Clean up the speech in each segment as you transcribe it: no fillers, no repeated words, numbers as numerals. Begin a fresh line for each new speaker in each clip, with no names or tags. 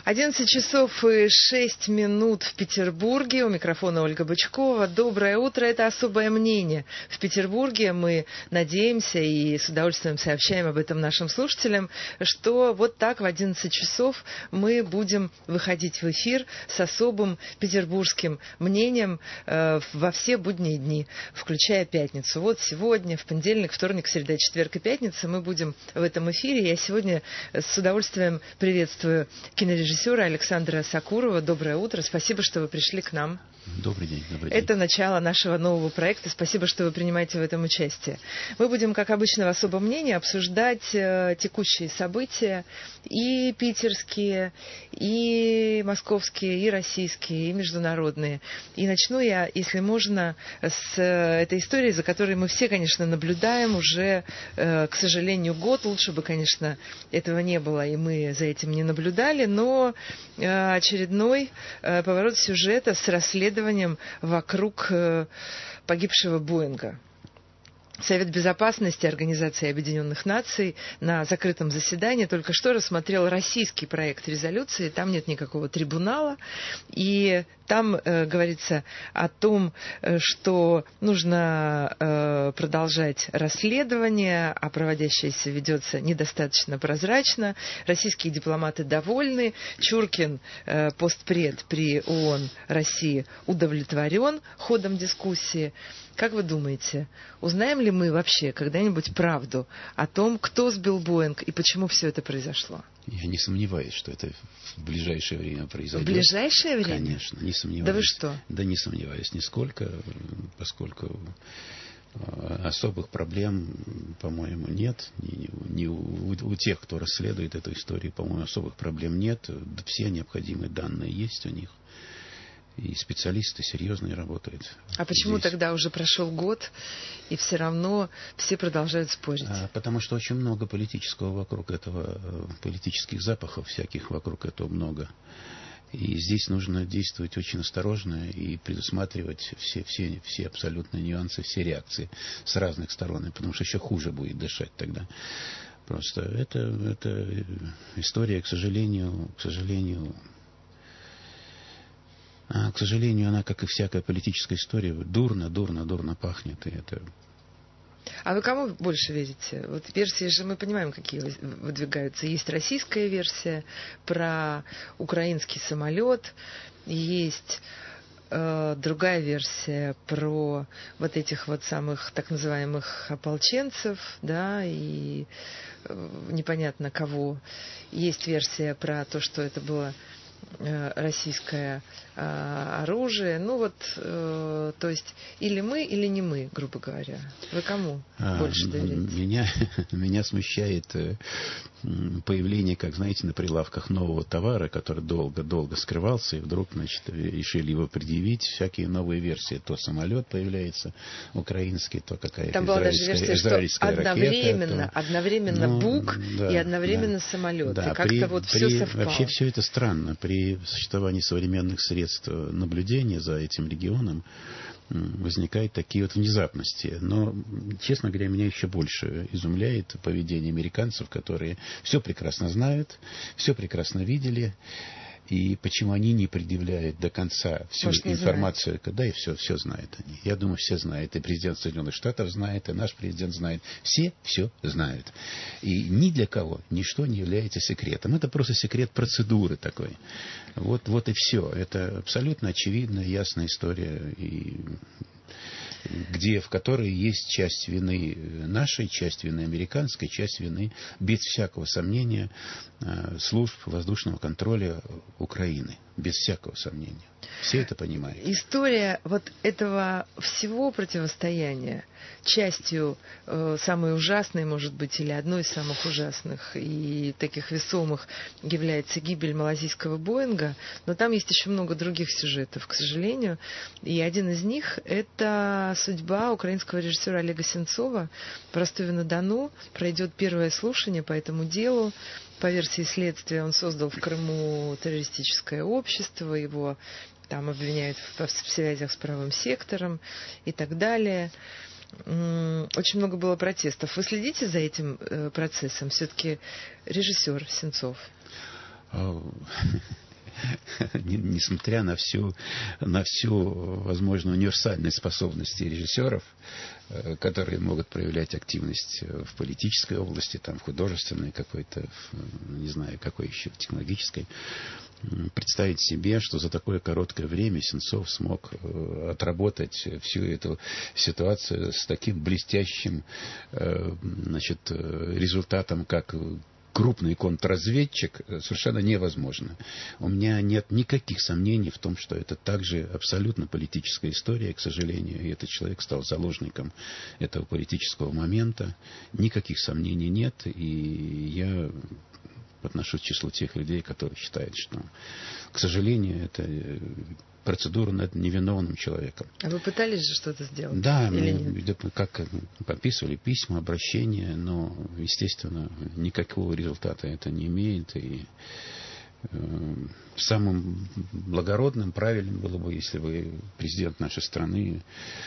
11 часов и 6 минут в Петербурге. У микрофона Ольга Бычкова. Доброе утро. Это «Особое мнение». В Петербурге мы надеемся и с удовольствием сообщаем об этом нашим слушателям, что вот так в 11 часов мы будем выходить в эфир с особым петербургским мнением во все будние дни, включая пятницу. Вот сегодня, в понедельник, вторник, среда, четверг и пятница мы будем в этом эфире. Я сегодня с удовольствием приветствую кинорежиссера Александра Сакурова. Доброе утро. Спасибо, что вы пришли к нам.
Добрый день. Добрый день.
Это начало нашего нового проекта. Спасибо, что вы принимаете в этом участие. Мы будем, как обычно, в особом мнении обсуждать текущие события, и питерские, и московские, и российские, и международные. И начну я, если можно, с этой истории, за которой мы все, конечно, наблюдаем уже, к сожалению, год. Лучше бы, конечно, этого не было, и мы за этим не наблюдали, но очередной поворот сюжета с расследованием вокруг погибшего Боинга. Совет безопасности Организации Объединенных Наций на закрытом заседании только что рассмотрел российский проект резолюции. Там нет никакого трибунала. И там говорится о том, что нужно продолжать расследование, а проводящееся ведется недостаточно прозрачно. Российские дипломаты довольны. Чуркин, постпред при ООН России, удовлетворен ходом дискуссии. Как вы думаете, узнаем ли мы вообще когда-нибудь правду о том, кто сбил Боинг и почему все это произошло?
Я не сомневаюсь, что это в ближайшее время произойдет.
В ближайшее время?
Конечно, не сомневаюсь.
Да вы что?
Да не сомневаюсь нисколько, поскольку особых проблем, по-моему, нет. Ни у тех, кто расследует эту историю, по-моему, особых проблем нет. Все необходимые данные есть у них. И специалисты серьезные работают.
А почему
здесь.
Тогда уже прошел год, и все равно все продолжают спорить?
Потому что очень много политического вокруг этого, политических запахов всяких вокруг этого много. И здесь нужно действовать очень осторожно и предусматривать все абсолютные нюансы, все реакции с разных сторон, потому что еще хуже будет дышать тогда. Просто это история, к сожалению, она, как и всякая политическая история, дурно пахнет. И это...
А вы кому больше верите? Вот версии же мы понимаем, какие выдвигаются. Есть российская версия про украинский самолет, есть другая версия про вот этих вот самых так называемых ополченцев, да, и непонятно кого. Есть версия про то, что это было российское оружие. Ну вот, то есть, или мы, или не мы, грубо говоря. Вы кому больше доверяете?
Меня смущает появление, как знаете, на прилавках нового товара, который долго скрывался, и вдруг, значит, решили его предъявить. Всякие новые версии. То самолет появляется украинский, то какая-то
там была даже версия, что одновременно БУК и одновременно самолет.
Да,
и как-то вот все совпало.
Вообще все это странно. При существовании современных средств наблюдения за этим регионом возникают такие вот внезапности. Но, честно говоря, меня еще больше изумляет поведение американцев, которые все прекрасно знают, все прекрасно видели. И почему они не предъявляют до конца всю информацию, когда и все знают они. Я думаю, все знают. И президент Соединенных Штатов знает, и наш президент знает. Все знают. И ни для кого ничто не является секретом. Это просто секрет процедуры такой. Вот и все. Это абсолютно очевидная, ясная история. И в которой есть часть вины нашей, часть вины американской, часть вины, без всякого сомнения, служб воздушного контроля Украины. Без всякого сомнения. Все это понимают.
История вот этого всего противостояния частью самой ужасной, может быть, или одной из самых ужасных и таких весомых является гибель малазийского Боинга, но там есть еще много других сюжетов, к сожалению. И один из них – это судьба украинского режиссера Олега Сенцова. В Ростове-на-Дону пройдет первое слушание по этому делу. По версии следствия, он создал в Крыму террористическое общество, его там обвиняют в связях с правым сектором и так далее. Очень много было протестов. Вы следите за этим процессом? Все-таки режиссер Сенцов.
несмотря на всю возможную универсальность способностей режиссеров, которые могут проявлять активность в политической области, там, в художественной какой-то, не знаю, какой еще, технологической, представить себе, что за такое короткое время Сенцов смог отработать всю эту ситуацию с таким блестящим, результатом, как крупный контрразведчик, совершенно невозможно. У меня нет никаких сомнений в том, что это также абсолютно политическая история, к сожалению, и этот человек стал заложником этого политического момента. Никаких сомнений нет, и я отношусь к числу тех людей, которые считают, что, к сожалению, это процедура над невиновным человеком.
А вы пытались же что-то сделать?
Да, мы как подписывали письма, обращения, но, естественно, никакого результата это не имеет. И самым благородным, правильным было бы, если бы президент нашей страны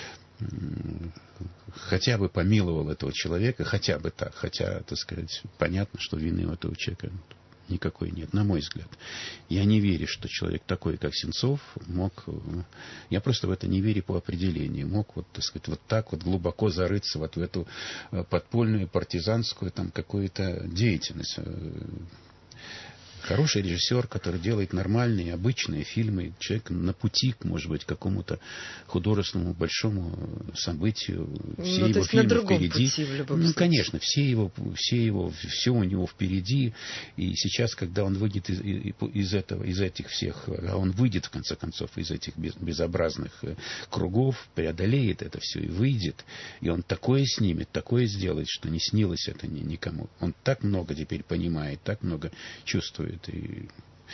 хотя бы помиловал этого человека, хотя бы так, хотя, так сказать, понятно, что вины у этого человека никакой нет, на мой взгляд. Я не верю, что человек такой, как Сенцов, мог... Я просто в это не верю по определению. Мог, вот, так сказать, вот так вот глубоко зарыться вот в эту подпольную, партизанскую там какую-то деятельность. Хороший режиссер, который делает нормальные, обычные фильмы, человек на пути, может быть, к какому-то художественному большому событию. Все его фильмы впереди. Ну, конечно, все у него впереди. И сейчас, когда он выйдет из этих всех, а он выйдет, в конце концов, из этих безобразных кругов, преодолеет это все и выйдет, и он такое снимет, такое сделает, что не снилось это никому. Он так много теперь понимает, так много чувствует. И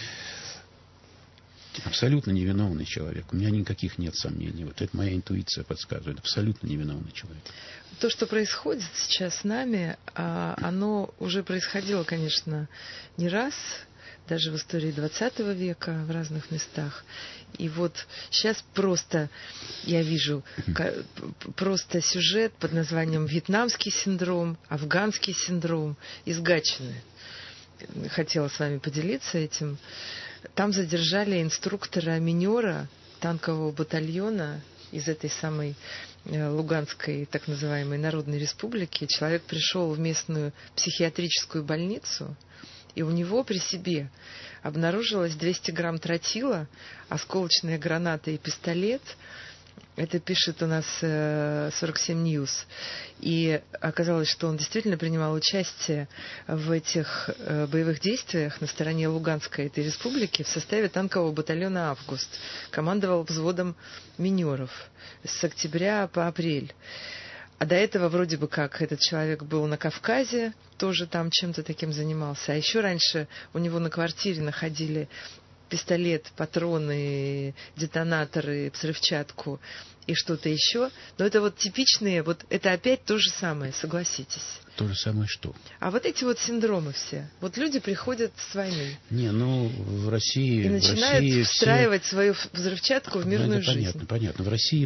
абсолютно невиновный человек. У меня никаких нет сомнений. Вот это моя интуиция подсказывает. Абсолютно невиновный человек.
То, что происходит сейчас с нами, оно уже происходило, конечно, не раз, даже в истории 20 века в разных местах. И вот сейчас просто я вижу просто сюжет под названием «Вьетнамский синдром», «Афганский синдром» из Гатчины. Хотела с вами поделиться этим. Там задержали инструктора-минера танкового батальона из этой самой Луганской так называемой Народной Республики. Человек пришел в местную психиатрическую больницу, и у него при себе обнаружилось 200 грамм тротила, осколочная граната и пистолет. Это пишет у нас 47 News. И оказалось, что он действительно принимал участие в этих боевых действиях на стороне Луганской этой республики в составе танкового батальона «Август». Командовал взводом минеров с октября по апрель. А до этого вроде бы как этот человек был на Кавказе, тоже там чем-то таким занимался. А еще раньше у него на квартире находили пистолет, патроны, детонаторы, взрывчатку и что-то еще. Но это вот типичные, вот это опять то же самое, согласитесь.
То же самое что?
А вот эти вот синдромы все. Вот люди приходят с войны.
Не, ну, в России...
И начинают встраивать свою взрывчатку в мирную жизнь.
Понятно. В России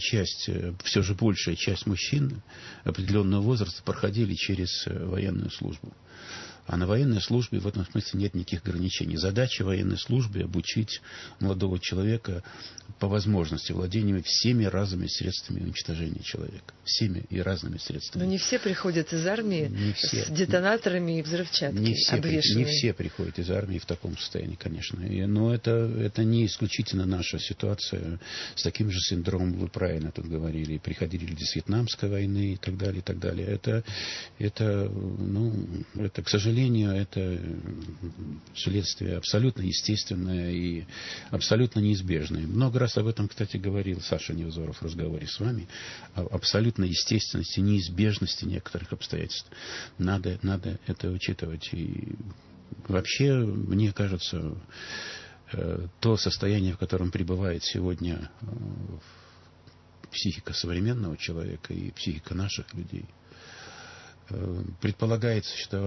все же большая часть мужчин определенного возраста проходили через военную службу. А на военной службе в этом смысле нет никаких ограничений. Задача военной службы — обучить молодого человека по возможности владению всеми разными средствами уничтожения человека. Всеми и разными средствами.
Но не все приходят из армии с детонаторами и взрывчаткой
не все приходят из армии в таком состоянии, конечно. Но это не исключительно наша ситуация. С таким же синдромом, вы правильно тут говорили, приходили люди с Вьетнамской войны и так далее, и так далее. Это, к сожалению, это следствие абсолютно естественное и абсолютно неизбежное. Много раз об этом, кстати, говорил Саша Невзоров в разговоре с вами. О абсолютной естественности, неизбежности некоторых обстоятельств. Надо это учитывать. И вообще, мне кажется, то состояние, в котором пребывает сегодня психика современного человека и психика наших людей, предполагает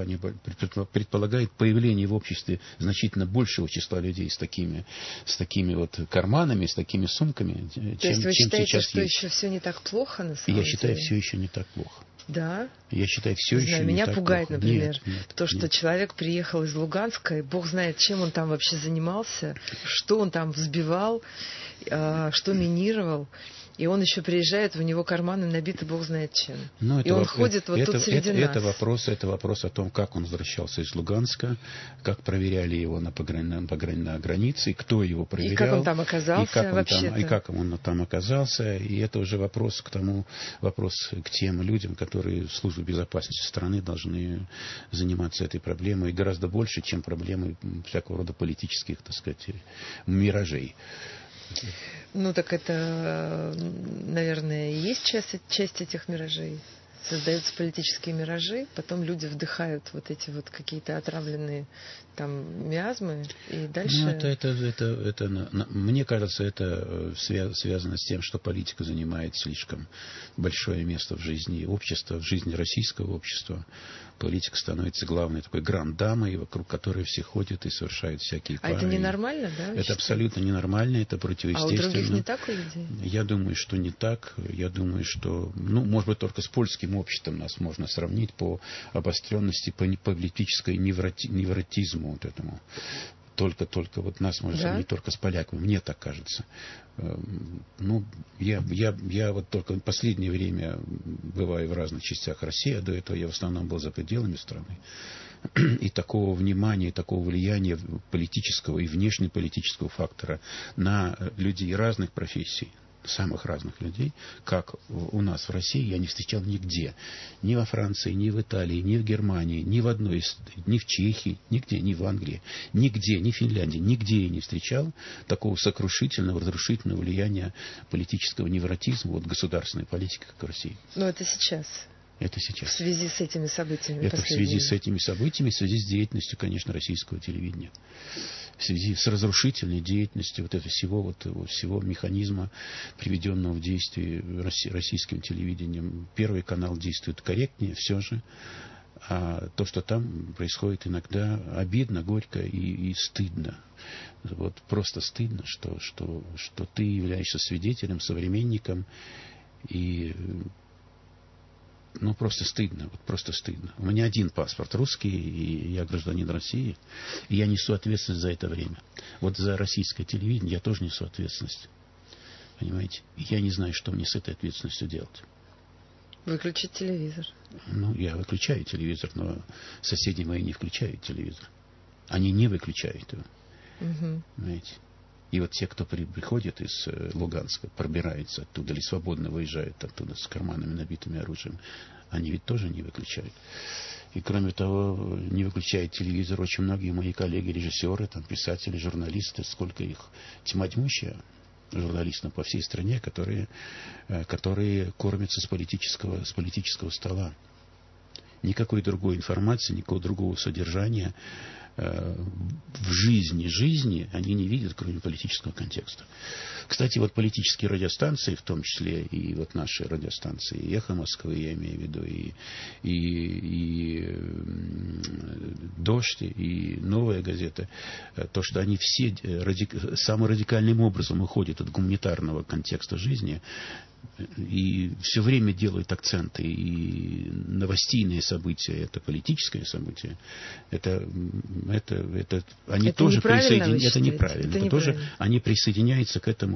появление в обществе значительно большего числа людей с такими вот карманами, с такими сумками,
То есть вы считаете, что еще все не так плохо на самом деле?
Я считаю, все еще не так плохо.
Да?
Я считаю, все
Не
еще
знаю,
не
меня
так
пугает,
плохо.
например,
Нет,
то, что человек приехал из Луганска, и бог знает, чем он там вообще занимался, что он там взбивал, что минировал. И он еще приезжает, у него карманы набиты бог знает чем.
Ну,
и он ходит вот тут среди нас.
Это вопрос о том, как он возвращался из Луганска, как проверяли его на границе, и кто его проверял.
И как он там оказался вообще-то.
И как он там оказался. И это уже вопрос к тем людям, которые в службе безопасности страны должны заниматься этой проблемой гораздо больше, чем проблемой всякого рода политических, так сказать, миражей.
Ну, так это, наверное, и есть часть этих миражей. Создаются политические миражи, потом люди вдыхают вот эти вот какие-то отравленные там миазмы, и дальше...
Мне кажется, это связано с тем, что политика занимает слишком большое место в жизни общества, в жизни российского общества. Политика становится главной такой гранд-дамой, вокруг которой все ходят и совершают всякие пары.
А это ненормально, да?
Это абсолютно ненормально, это противоестественно.
А у других не так у людей?
Я думаю, что не так. Я думаю, что, может быть, только с польским обществом нас можно сравнить по обостренности, по политической невротизму вот этому. Только вот нас можно сравнить только с поляками. Мне так кажется. Я вот только в последнее время бываю в разных частях России, а до этого я в основном был за пределами страны. И такого внимания, такого влияния политического и внешнеполитического фактора на людей разных профессий, самых разных людей, как у нас в России, я не встречал нигде. Ни во Франции, ни в Италии, ни в Германии, ни в Чехии, нигде, ни в Англии, нигде, ни в Финляндии, нигде я не встречал такого сокрушительного, разрушительного влияния политического невротизма от государственной политики, как в России.
Но это сейчас.
Это сейчас.
В связи с этими событиями.
Это в связи с этими событиями, в связи с деятельностью, конечно, российского телевидения. В связи с разрушительной деятельностью вот этого всего механизма, приведенного в действие российским телевидением. Первый канал действует корректнее, все же. А то, что там происходит, иногда обидно, горько и стыдно. Вот просто стыдно, что ты являешься свидетелем, современником, и просто стыдно, просто стыдно. У меня один паспорт русский, и я гражданин России, и я несу ответственность за это время. Вот за российское телевидение я тоже несу ответственность. Понимаете? Я не знаю, что мне с этой ответственностью делать.
Выключить телевизор.
Я выключаю телевизор, но соседи мои не включают телевизор. Они не выключают его.
Угу.
Понимаете? И вот те, кто приходит из Луганска, пробираются оттуда или свободно выезжают оттуда с карманами, набитыми оружием, они ведь тоже не выключают. И кроме того, не выключают телевизор очень многие мои коллеги, режиссеры, писатели, журналисты, сколько их, тьма тьмущая журналистов по всей стране, которые кормятся с политического стола. Никакой другой информации, никакого другого содержания в жизни они не видят, кроме политического контекста. Кстати, вот политические радиостанции, в том числе и вот наши радиостанции, и «Эхо Москвы», я имею в виду, и «Дождь», и «Новая газета», то, что они все самым радикальным образом уходят от гуманитарного контекста жизни, и все время делают акценты, и новостейные события, это политическое событие, это они это тоже присоединяются. Это неправильно. Это тоже они присоединяются к этой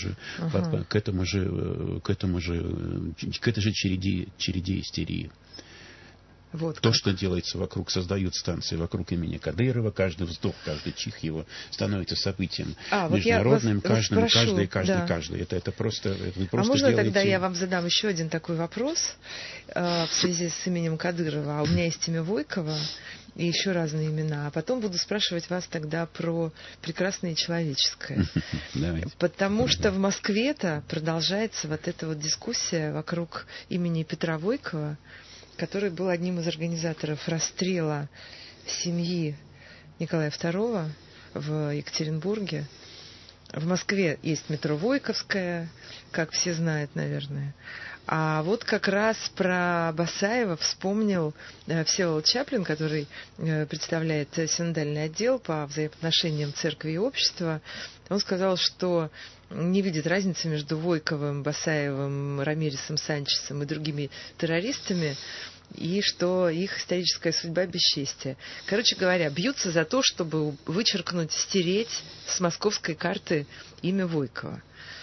же череде истерии.
Вот
то, что делается вокруг, создают станции вокруг имени Кадырова, каждый вздох, каждый чих его становится событием международным, каждый. Это просто
А можно тогда я вам задам еще один такой вопрос в связи с именем Кадырова? А у меня есть имя Войкова и еще разные имена. А потом буду спрашивать вас тогда про прекрасное и человеческое. Потому что в Москве-то продолжается вот эта вот дискуссия вокруг имени Петра Войкова, который был одним из организаторов расстрела семьи Николая II в Екатеринбурге. В Москве есть метро Войковское, как все знают, наверное. А вот как раз про Басаева вспомнил Всеволод Чаплин, который представляет синодальный отдел по взаимоотношениям церкви и общества. Он сказал, что не видит разницы между Войковым, Басаевым, Рамиресом Санчесом и другими террористами, и что их историческая судьба бесчестие. Короче говоря, бьются за то, чтобы вычеркнуть, стереть с московской карты имя Войкова.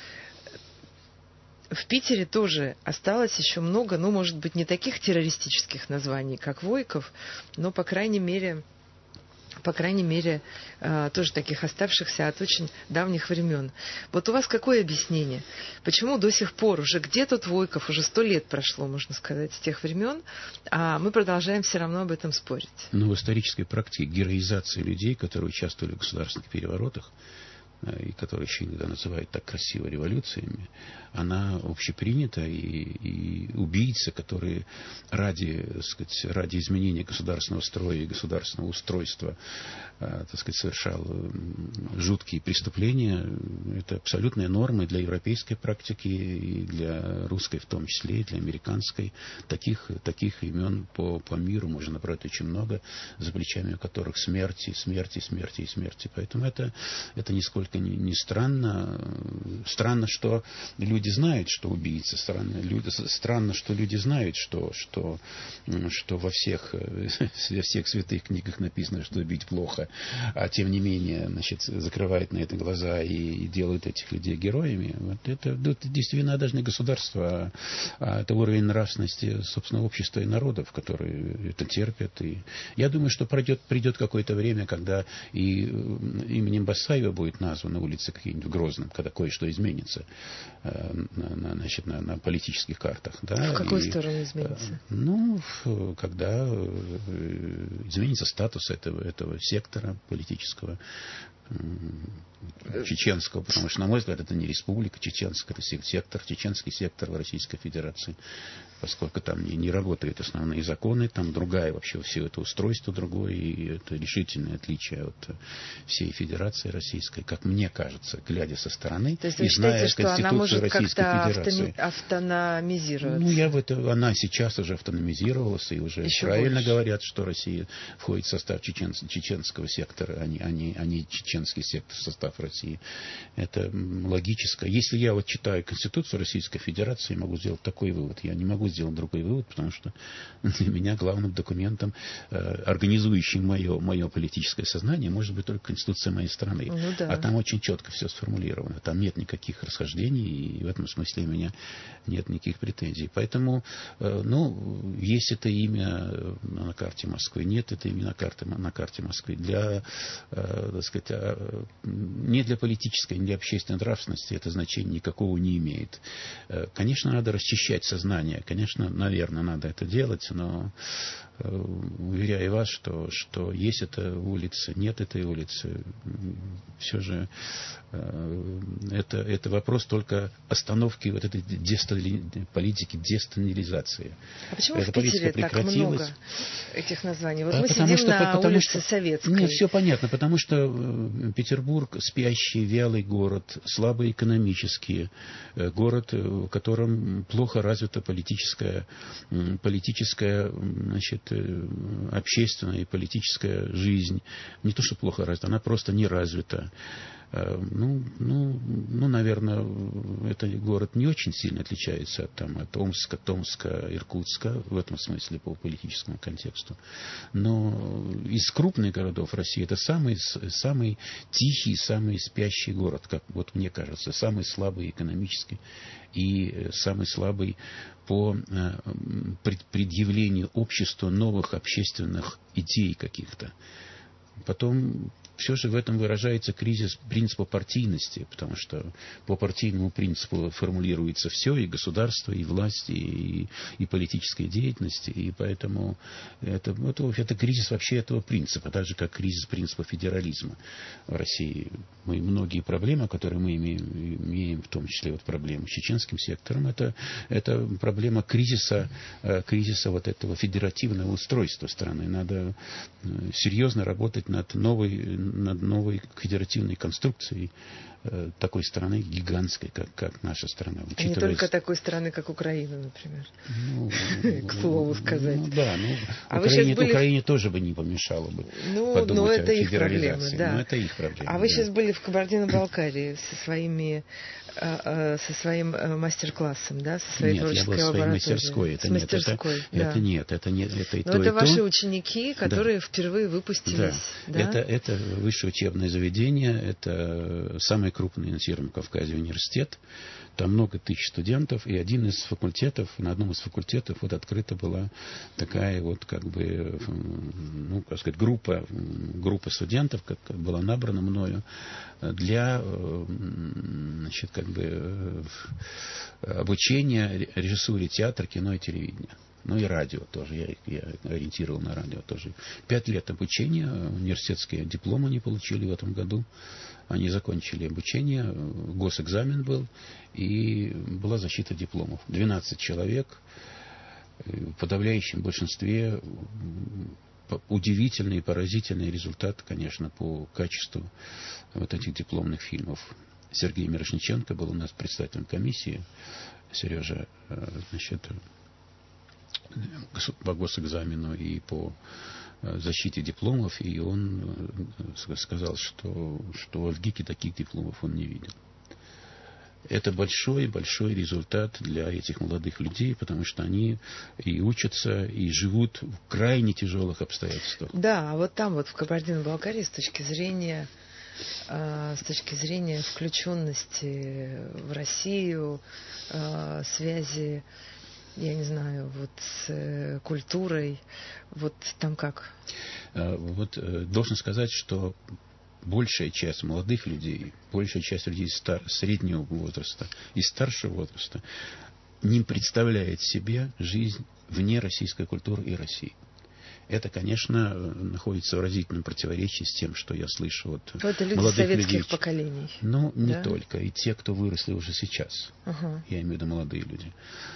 В Питере тоже осталось еще много, может быть, не таких террористических названий, как Войков, но, по крайней мере, тоже таких оставшихся от очень давних времен. Вот у вас какое объяснение? Почему до сих пор, уже где тот Войков, уже 100 лет прошло, можно сказать, с тех времен, а мы продолжаем все равно об этом спорить?
В исторической практике героизации людей, которые участвовали в государственных переворотах, и которые еще иногда называют так красиво революциями, она общепринята, и убийцы, которые ради изменения государственного строя и государственного устройства, совершал жуткие преступления, это абсолютная норма для европейской практики, и для русской в том числе, и для американской. Таких имен по миру можно набрать очень много, за плечами у которых смерти. Поэтому это нисколько не странно. Странно, что люди знают, что убийцы. Странно, что люди знают, что во всех святых книгах написано, что убить плохо, а тем не менее, закрывают на это глаза и делают этих людей героями. Это действительно даже не государство, а это уровень нравственности, собственно, общества и народов, которые это терпят. И я думаю, что придет какое-то время, когда и именем Басаева будет названа улица какие-нибудь в Грозном, когда кое-что изменится на политических картах. Да?
В какую сторону изменится?
Когда изменится статус этого сектора политического, чеченского, потому что, на мой взгляд, это не республика чеченская, это чеченский сектор в Российской Федерации, поскольку там не работают основные законы, там другая вообще все это устройство другое, и это решительное отличие от всей Федерации Российской, как мне кажется, глядя со стороны.
То есть вы
и зная
считаете, что она может как-то автономизироваться?
Она сейчас уже автономизировалась, и уже
еще
правильно
больше
говорят, что Россия входит в состав чеченского сектора, а не чеченский сектор в состав России. Это логическое. Если я читаю Конституцию Российской Федерации, я могу сделать такой вывод. Я не могу сделать другой вывод, потому что для меня главным документом, организующим мое политическое сознание, может быть только Конституция моей страны.
Да.
А там очень четко все сформулировано. Там нет никаких расхождений, и в этом смысле у меня нет никаких претензий. Поэтому, есть это имя на карте Москвы, нет это имя на карте Москвы. Не для политической, не для общественной нравственности это значение никакого не имеет. Конечно, надо расчищать сознание, конечно, наверное, надо это делать, но уверяю вас, что есть эта улица, нет этой улицы, все же это вопрос только остановки вот этой политики десталинизации.
А почему в Питере так много этих названий? Вот мы сидим на улице Советской.
Нет, все понятно, потому что Петербург спящий, вялый город, слабый экономически, город, в котором плохо развита политическая, общественная и политическая жизнь. Не то, что плохо развита, она просто не развита. Наверное, этот город не очень сильно отличается от Омска, Томска, Иркутска, в этом смысле по политическому контексту. Но из крупных городов России это самый тихий, самый спящий город, как вот мне кажется, самый слабый экономически и самый слабый по предъявлению обществу новых общественных идей каких-то. Потом все же в этом выражается кризис принципа партийности, потому что по партийному принципу формулируется все, и государство, и власть, и политическая деятельность, и поэтому это кризис вообще этого принципа, так же, как кризис принципа федерализма в России. Многие проблемы, которые мы имеем, в том числе проблемы с чеченским сектором, это проблема кризиса вот этого федеративного устройства страны. Надо серьезно работать над новой над новой федеративной конструкцией такой страны гигантской, как наша страна.
А не только такой страны, как Украина, например. К слову сказать.
Украине тоже бы не помешало бы подумать о федерализации. Но это их проблемы.
А вы сейчас были в Кабардино-Балкарии со своим мастер-классом, да, со своей творческой лабораторией.
С мастерской. Это нет, это и то,
но это ваши ученики, которые впервые выпустились.
Да. Это высшее учебное заведение, это самый крупный на Северном Кавказе университет. Там много тысяч студентов, и один из факультетов, на одном из факультетов вот открыта была такая вот как бы, ну, как сказать, группа студентов, как была набрана мною для, значит, как бы обучения режиссуре театра, кино и телевидения. Ну и радио тоже. Я ориентировал на радио тоже. 5 лет обучения, университетские дипломы они получили в этом году. Они закончили обучение, госэкзамен был, и была защита дипломов. 12 человек, в подавляющем большинстве удивительный и поразительный результат, конечно, по качеству вот этих дипломных фильмов. Сергей Мирошниченко был у нас председателем комиссии. Сережа, значит, по госэкзамену и по защите дипломов, и он сказал, что в ВГИКе таких дипломов он не видел. Это большой-большой результат для этих молодых людей, потому что они и учатся, и живут в крайне тяжелых обстоятельствах.
Да, а вот там, вот в Кабардино-Балкарии, с точки зрения включенности в Россию, связи, я не знаю, вот с культурой, вот там как?
Вот должен сказать, что большая часть молодых людей, большая часть людей среднего возраста и старшего возраста не представляет себе жизнь вне российской культуры и России. Это, конечно, находится в разительном противоречии с тем, что я слышу от
это люди
молодых
советских
людей.
поколений.
Ну, не только. И те, кто выросли уже сейчас.
Ага.
Я имею в виду молодые люди.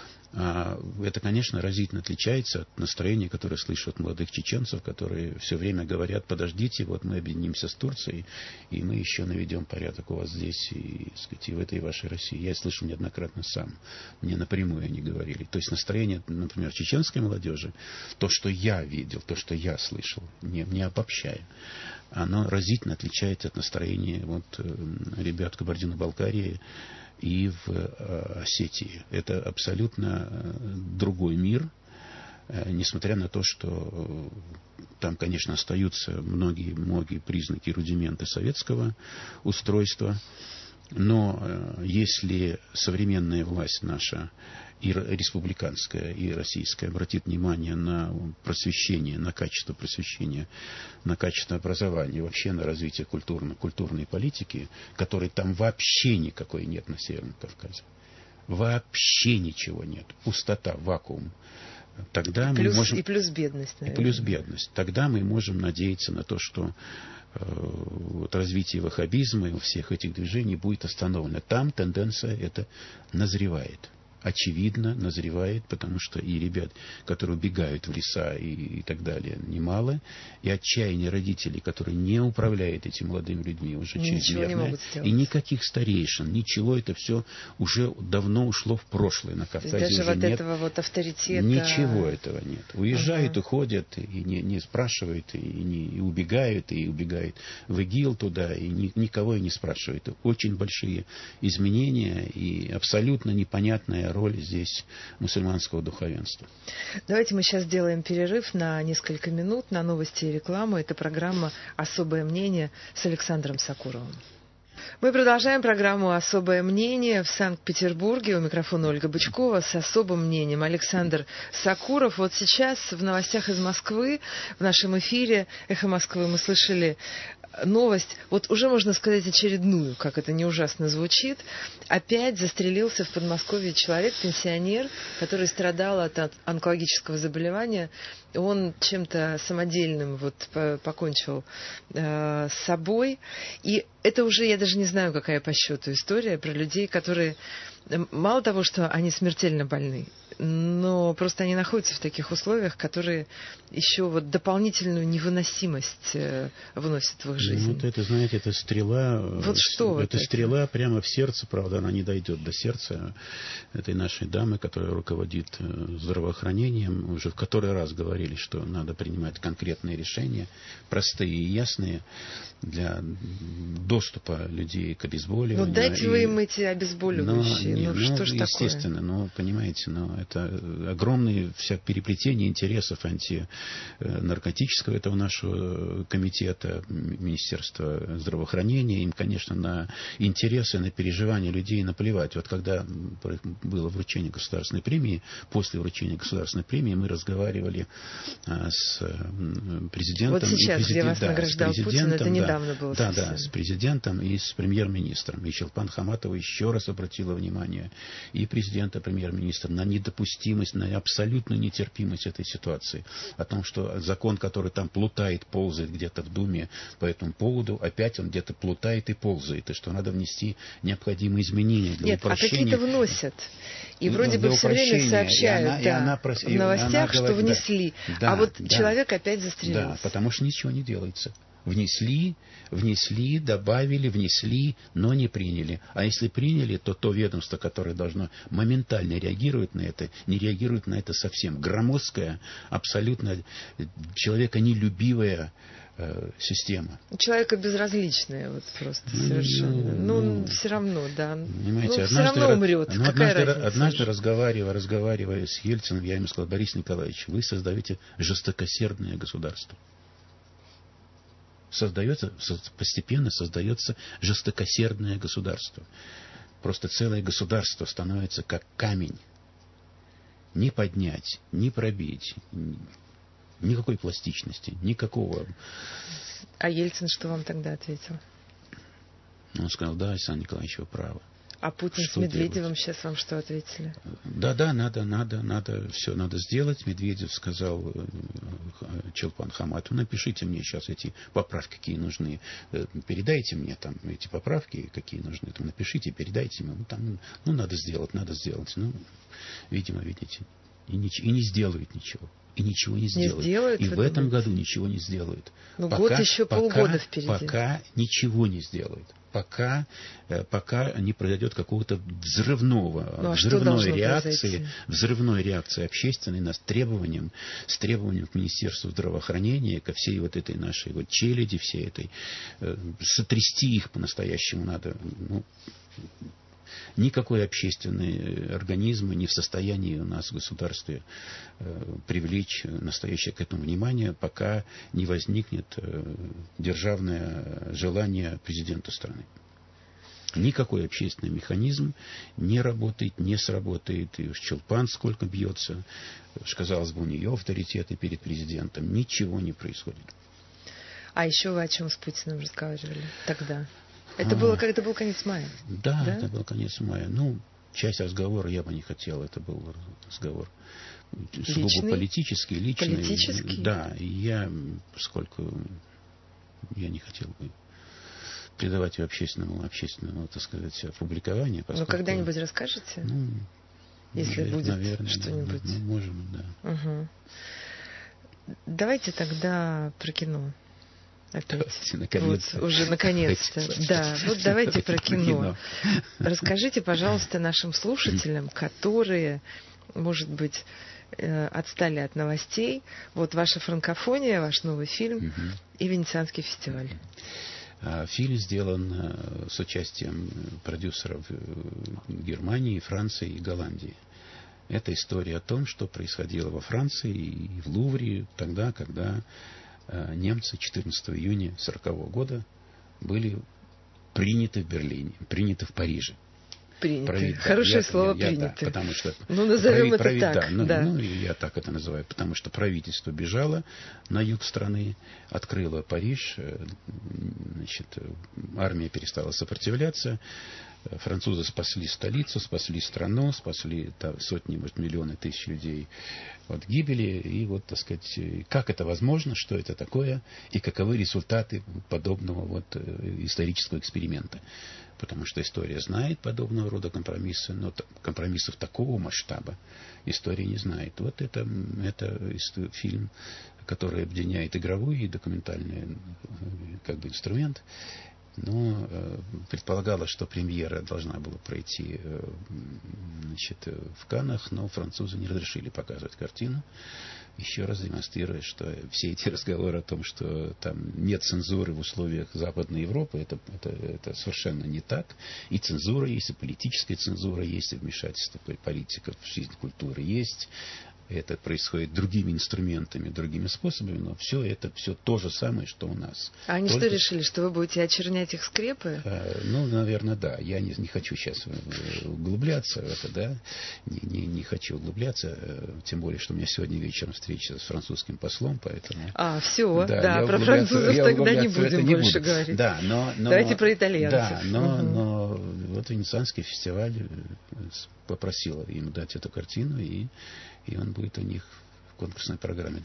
Это, конечно, разительно отличается от настроения, которое слышу от молодых чеченцев, которые все время говорят: подождите, вот мы объединимся с Турцией, и мы еще наведем порядок у вас здесь, и, так сказать, и в этой вашей России. Я слышал неоднократно сам. Мне напрямую они говорили. То есть настроение, например, чеченской молодежи, то, что я видел, то, что я слышал, не обобщая, оно разительно отличается от настроения вот ребят Кабардино-Балкарии и в Осетии. Это абсолютно другой мир, несмотря на то, что там, конечно, остаются многие признаки, рудименты советского устройства. Но если современная власть наша, и республиканская, и российская, обратит внимание на просвещение, на качество просвещения, на качество образования, вообще на развитие культурной политики, которой там вообще никакой нет на Северном Кавказе. Вообще ничего нет. Пустота, вакуум. Тогда мы можем...
И плюс бедность, наверное.
И плюс бедность. Тогда мы можем надеяться на то, что вот развитие ваххабизма и всех этих движений будет остановлено. Там тенденция эта назревает. Очевидно, назревает, потому что и ребят, которые убегают в леса и так далее, немало, и отчаяние родителей, которые не управляют этими молодыми людьми, уже чрезмерное, и никаких старейшин, ничего, это все уже давно ушло в прошлое на Кавказе.
Даже
уже
вот
нет,
этого вот авторитета.
Ничего этого нет. Уезжают, уходят, и не спрашивают, и убегают в ИГИЛ туда, и никого и не спрашивают. Очень большие изменения и абсолютно непонятная роль здесь мусульманского духовенства.
Давайте мы сейчас сделаем перерыв на несколько минут на новости и рекламу. Это программа «Особое мнение» с Александром Сакуровым. Мы продолжаем программу «Особое мнение» в Санкт-Петербурге. У микрофона Ольга Бычкова с особым мнением Александр Сакуров. Вот сейчас в новостях из Москвы, в нашем эфире «Эхо Москвы» мы слышали новость, вот уже можно сказать очередную, как это не ужасно звучит. Опять застрелился в Подмосковье человек, пенсионер, который страдал от онкологического заболевания. Он чем-то самодельным вот покончил с собой. И это уже, я даже не знаю, какая по счету история про людей, которые мало того, что они смертельно больны, но просто они находятся в таких условиях, которые еще вот дополнительную невыносимость вносят в их жизнь.
Вот это, знаете, это стрела.
Вот что
это стрела прямо в сердце, правда, она не дойдет до сердца этой нашей дамы, которая руководит здравоохранением. Уже в который раз говорили, что надо принимать конкретные решения, простые и ясные, для доступа людей к обезболиванию.
Ну, дайте вы им эти обезболивающие. Что ж такое?
Естественно, понимаете, это огромные переплетения интересов антинаркотического этого нашего комитета, Министерства здравоохранения. Им, конечно, на интересы, на переживания людей наплевать. Вот когда было вручение государственной премии, после вручения государственной премии мы разговаривали с президентом.
Вот сейчас, где вас награждал Путин, это недавно было.
Да, с президентом и с премьер-министром. И Чолпан Хаматова еще раз обратила внимание и президента, и премьер-министра на недопустимость, на абсолютную нетерпимость этой ситуации. О том, что закон, который там плутает, ползает где-то в Думе по этому поводу, опять он где-то плутает и ползает. И что надо внести необходимые изменения для упрощения.
Нет, а какие-то вносят. И вроде бы все время сообщают в новостях, что внесли. А вот человек опять застрелился.
Да, потому что ничего не делается. Внесли, добавили, но не приняли. А если приняли, то ведомство, которое должно моментально реагировать на это, не реагирует на это совсем. Громоздкая, абсолютно человеконелюбивая система.
Человека безразличная, вот просто совершенно. Все равно, да.
Понимаете,
все равно умрет. Какая разница?
Однажды разговаривая с Ельциным, я ему сказал: Борис Николаевич, вы создаете жестокосердное государство. Постепенно создается жестокосердное государство. Просто целое государство становится как камень. Не поднять, не пробить. Никакой пластичности, никакого.
А Ельцин что вам тогда ответил?
Он сказал: да, Александр Николаевич, вы правы.
А Путин с Медведевым сейчас вам что ответили?
Да, надо сделать. Медведев сказал Чолпан Хаматову: напишите мне сейчас эти поправки, какие нужны. Передайте мне там эти поправки, какие нужны. Там напишите, передайте ему. Надо сделать. Видимо, видите, и не сделают ничего. И ничего не сделают. И в этом году ничего не сделают.
Год еще полгода впереди.
Пока ничего не сделают. Пока не произойдет какого-то взрывной реакции общественной с требованием к Министерству здравоохранения, ко всей вот этой нашей челяди, всей этой, сотрясти их по-настоящему надо. Никакой общественный организм не в состоянии у нас в государстве привлечь настоящее к этому внимание, пока не возникнет державное желание президента страны. Никакой общественный механизм не работает, не сработает. И уж Чолпан сколько бьется, казалось бы, у нее авторитеты перед президентом. Ничего не происходит.
А еще вы о чем с Путиным разговаривали тогда? Это было, когда был конец мая?
Да, это был конец мая. Часть разговора я бы не хотел. Это был разговор сугубо политический, личный.
Политический?
Да, поскольку я не хотел бы придавать ее общественному, так сказать, опубликованию.
Когда-нибудь расскажете? Если будет что-нибудь.
Можем, да.
Угу. Давайте тогда про кино. Опять. Уже наконец-то. Да, давайте про кино. Расскажите, пожалуйста, нашим слушателям, которые, может быть, отстали от новостей, ваша франкофония, ваш новый фильм и Венецианский фестиваль.
Фильм сделан с участием продюсеров Германии, Франции и Голландии. Это история о том, что происходило во Франции и в Лувре тогда, когда немцы 14 июня 1940 года были приняты в Берлине, приняты в Париже.
Хорошее слово «приняты».
Потому что
назовем это так.
Я так это называю. Потому что правительство бежало на юг страны, открыло Париж, армия перестала сопротивляться, Французы спасли столицу, спасли страну, спасли сотни, может, миллионы, тысяч людей от гибели. И вот, так сказать, как это возможно, что это такое, и каковы результаты подобного вот исторического эксперимента. Потому что история знает подобного рода компромиссы, но компромиссов такого масштаба история не знает. Вот это фильм, который объединяет игровой и документальный как бы инструмент. Но предполагалось, что премьера должна была пройти, значит, в Каннах, но французы не разрешили показывать картину, еще раз демонстрируя, что все эти разговоры о том, что там нет цензуры в условиях Западной Европы, это совершенно не так. И цензура есть, и политическая цензура есть, и вмешательство политиков в жизнь культуры есть. Это происходит другими инструментами, другими способами, но все это все то же самое, что у нас.
А они что решили, что вы будете очернять их скрепы?
Ну, наверное, да. Я не хочу сейчас углубляться в это, да. Не хочу углубляться, тем более, что у меня сегодня вечером встреча с французским послом, поэтому...
все, да, про французов тогда не будем больше говорить.
Да, но...
Давайте про итальянцев.
Да, но вот Венецианский фестиваль попросил им дать эту картину, и он будет у них в конкурсной программе.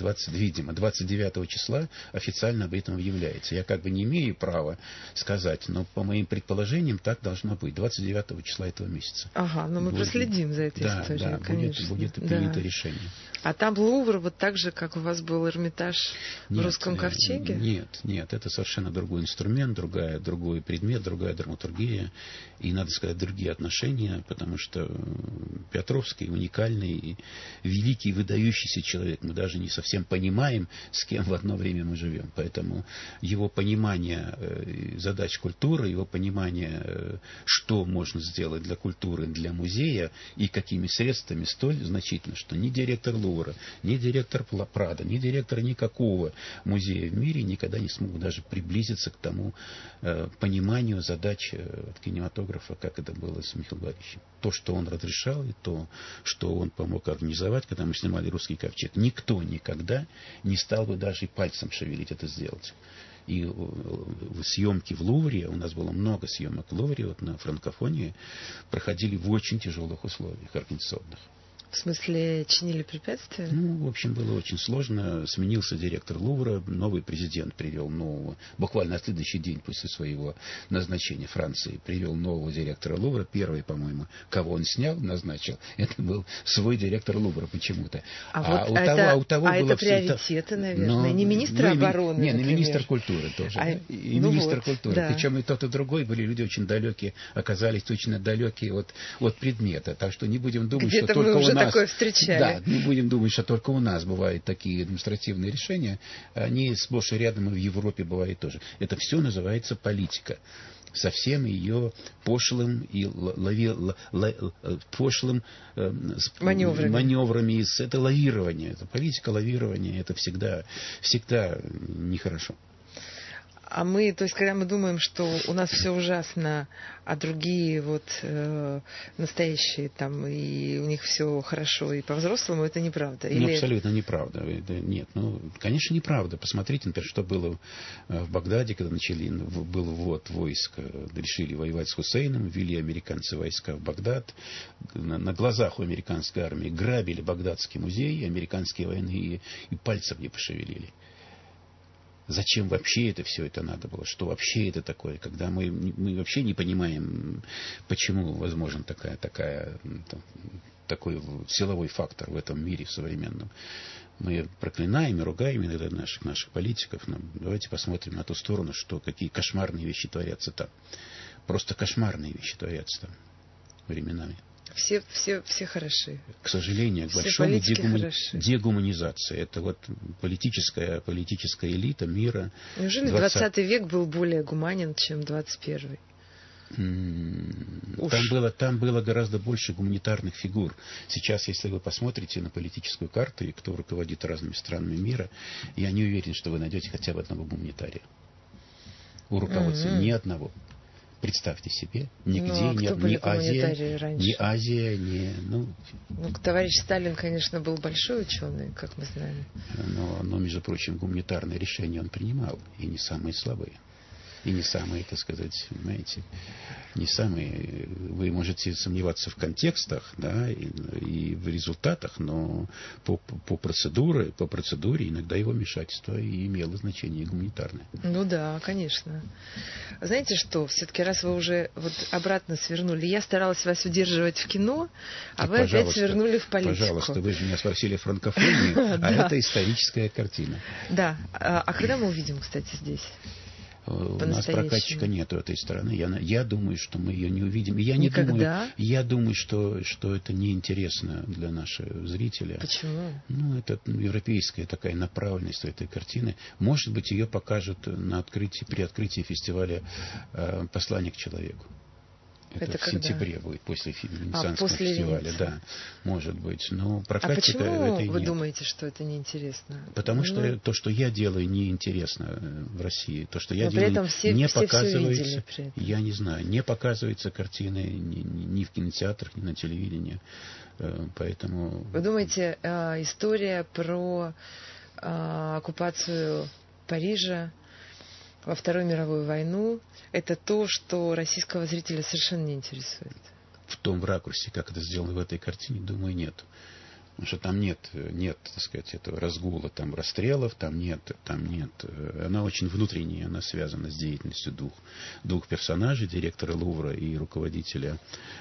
29 числа официально об этом объявляется. Я как бы не имею права сказать, но по моим предположениям так должно быть. 29 числа этого месяца.
Ага, но мы проследим за этой историей,
да,
конечно.
Будет принято решение.
А там Лувр вот так же, как у вас был Эрмитаж в Русском ковчеге?
Нет, это совершенно другой инструмент, другой предмет, другая драматургия и, надо сказать, другие отношения, потому что Петровский уникальный, великий, выдающийся человек. Мы даже не совсем понимаем, с кем в одно время мы живем. Поэтому его понимание задач культуры, его понимание, что можно сделать для культуры, для музея и какими средствами, столь значительно, что ни директор Лувра, ни директор Прадо, ни директор никакого музея в мире никогда не смог даже приблизиться к тому пониманию задач кинематографа, как это было с Михаилом Борисовичем. То, что он разрешал, и то, что он помог организовать, когда мы снимали «Русский ковчег», никто никогда не стал бы даже и пальцем шевелить это сделать. И съемки в Лувре, у нас было много съемок в Лувре, вот на франкофонии, проходили в очень тяжелых условиях организационных.
В смысле, чинили препятствия?
Ну, в общем, было очень сложно. Сменился директор Лувра, новый президент привел нового, буквально на следующий день после своего назначения Франции, привел нового директора Лувра. Первый, по-моему, кого он снял, назначил, это был свой директор Лувра почему-то.
У того было это приоритеты, наверное, не министр обороны,
не министр культуры тоже. И министр культуры.
Да.
Причем и тот, и другой были люди очень далекие, оказались точно далекие от предмета. Так что не будем думать, что только у нас...
Такое встречали.
Да, не будем думать, что только у нас бывают такие административные решения. Они сплошь и рядом и в Европе бывают тоже. Это все называется политика. Со всем ее пошлым и пошлым маневрами. Это лавирование. Это политика лавирования. Это всегда нехорошо.
А мы, то есть, когда мы думаем, что у нас все ужасно, а другие вот настоящие там, и у них все хорошо, и по-взрослому, это неправда?
Ну, абсолютно неправда. Нет, конечно, неправда. Посмотрите, например, что было в Багдаде, когда был ввод войск, решили воевать с Хусейном, ввели американцы войска в Багдад. На глазах у американской армии грабили Багдадский музей, американские военные и пальцем не пошевелили. Зачем вообще все это надо было? Что вообще это такое? Когда мы вообще не понимаем, почему возможен такой силовой фактор в этом мире современном. Мы проклинаем и ругаем иногда наших политиков. Но давайте посмотрим на ту сторону, какие кошмарные вещи творятся там. Просто кошмарные вещи творятся там временами.
Все хороши.
К сожалению, к большому дегуманизации. Это вот политическая элита мира.
Неужели 20 век был более гуманен, чем 21?
Там было гораздо больше гуманитарных фигур. Сейчас, если вы посмотрите на политическую карту, и кто руководит разными странами мира, я не уверен, что вы найдете хотя бы одного гуманитария. У руководства ни одного. Представьте себе, нигде нет ни Азия,
товарищ Сталин, конечно, был большой ученый, как мы знаем.
Но, между прочим, гуманитарные решения он принимал, и не самые слабые. и не самые, так сказать, понимаете, не самые... Вы можете сомневаться в контекстах, да, и в результатах, но по процедуре иногда его вмешательство и имело значение гуманитарное.
Ну да, конечно. Знаете что, все-таки раз вы уже вот обратно свернули, я старалась вас удерживать в кино, а вы опять свернули в политику.
Пожалуйста, вы же меня спросили франкофонию, а это историческая картина.
Да. А когда мы увидим, кстати, здесь?
У нас прокатчика нету этой стороны. Я думаю, что мы ее не увидим. Я думаю, что это неинтересно для нашего зрителя.
Почему?
Ну, это европейская такая направленность этой картины. Может быть, ее покажут при открытии фестиваля «Послание к человеку». Это в сентябре будет, после Венецианского фестиваля. Да, может быть. Но прокатчика
почему
этой
вы
нет.
думаете, что это неинтересно?
Потому что то, что я делаю, неинтересно в России. То, что я
делаю,
не показывается.
Все видели,
я не знаю, не показывается картины ни в кинотеатрах, ни на телевидении. Поэтому...
Вы думаете, история про оккупацию Парижа во Вторую мировую войну — это то, что российского зрителя совершенно не интересует?
В том ракурсе, как это сделано в этой картине, думаю, нет. Потому что там нет, так сказать, этого разгула, там расстрелов, там нет. Она очень внутренняя, она связана с деятельностью двух персонажей, директора Лувра и руководителя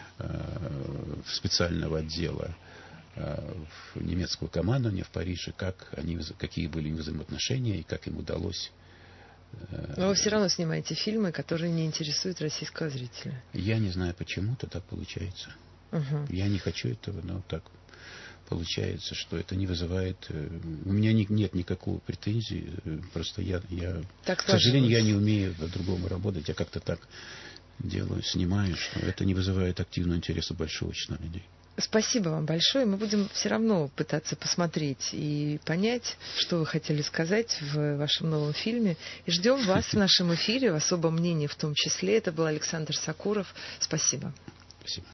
специального отдела немецкого командования в Париже, какие были взаимоотношения и как им удалось.
Но вы все равно снимаете фильмы, которые не интересуют российского зрителя.
Я не знаю, почему это так получается. Я не хочу этого, но так получается, что это не вызывает... У меня нет никакого претензии. Просто к сожалению, я не умею по-другому работать. Я как-то так делаю, снимаю, что это не вызывает активного интереса большого числа людей.
Спасибо вам большое. Мы будем все равно пытаться посмотреть и понять, что вы хотели сказать в вашем новом фильме. И ждем вас в нашем эфире, в особом мнении в том числе. Это был Александр Сокуров. Спасибо.
Спасибо.